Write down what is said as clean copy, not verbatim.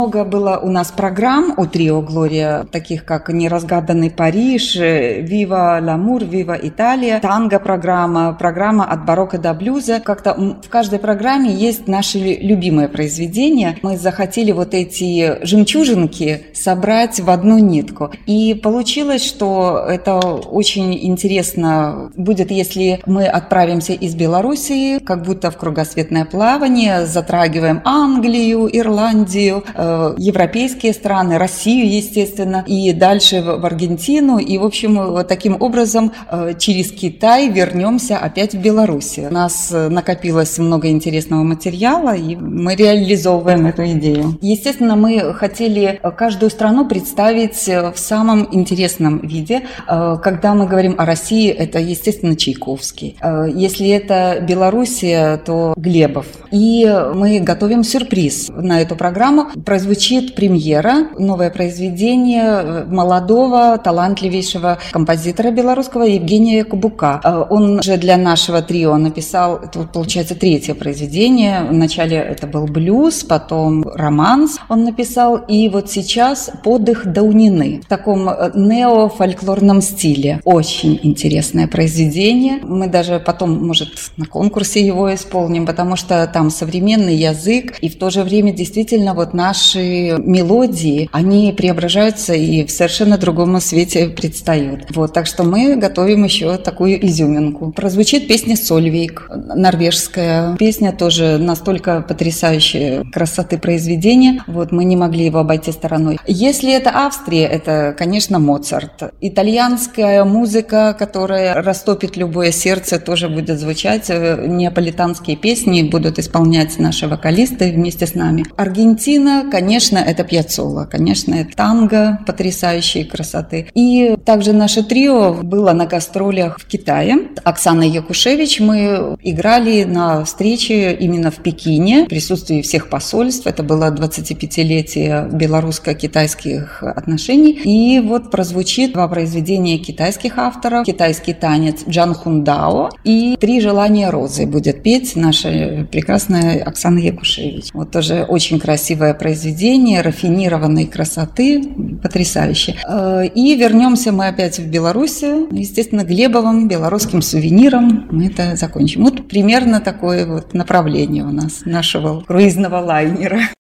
Много было у нас программ у трио «Глория», таких как «Неразгаданный Париж», «Вива Ламур», «Вива Италия», танго-программа, программа «От барокко до блюза». Как-то в каждой программе есть наши любимые произведения. Мы захотели вот эти жемчужинки собрать в одну нитку. И получилось, что это очень интересно будет, если мы отправимся из Белоруссии, как будто в кругосветное плавание, затрагиваем Англию, Ирландию, европейские страны, Россию, естественно, и дальше в Аргентину. И, в общем, таким образом через Китай вернемся опять в Белоруссию. У нас накопилось много интересного материала, и мы реализовываем эту идею. Естественно, мы хотели каждую страну представить в самом интересном виде. Когда мы говорим о России, это, естественно, Чайковский. Если это Белоруссия, то Глебов. И мы готовим сюрприз на эту программу. Прозвучит премьера, новое произведение молодого, талантливейшего композитора белорусского Евгения Кубука. Он же для нашего трио написал, это, получается, третье произведение. Вначале это был блюз, потом романс он написал, и вот сейчас «Подых Даунины» в таком неофольклорном стиле. Очень интересное произведение. Мы даже потом, может, на конкурсе его исполним, потому что там современный язык, и в то же время действительно вот наши мелодии, они преображаются и в совершенно другом свете предстают. Вот, так что мы готовим еще такую изюминку. Прозвучит песня «Сольвейк», норвежская песня, тоже настолько потрясающей красоты произведения. Вот, мы не могли его обойти стороной. Если это Австрия, это, конечно, Моцарт. Итальянская музыка, которая растопит любое сердце, тоже будет звучать. Неаполитанские песни будут исполнять наши вокалисты вместе с нами. Аргентина, конечно, это Пьяццола, конечно, это танго потрясающей красоты. И также наше трио было на гастролях в Китае. Оксана Якушевич, мы играли на встрече именно в Пекине в присутствии всех посольств. Это было 25-летие белорусско-китайских отношений. И вот прозвучит два произведения китайских авторов. Китайский танец Джан Хундао и «Три желания розы» будет петь наша прекрасная Оксана Якушевич. Вот тоже очень красивое произведение, рафинированной красоты, потрясающе. И вернемся мы опять в Белоруссию. Естественно, Глебовым, белорусским сувениром мы это закончим. Вот примерно такое вот направление у нас, нашего круизного лайнера.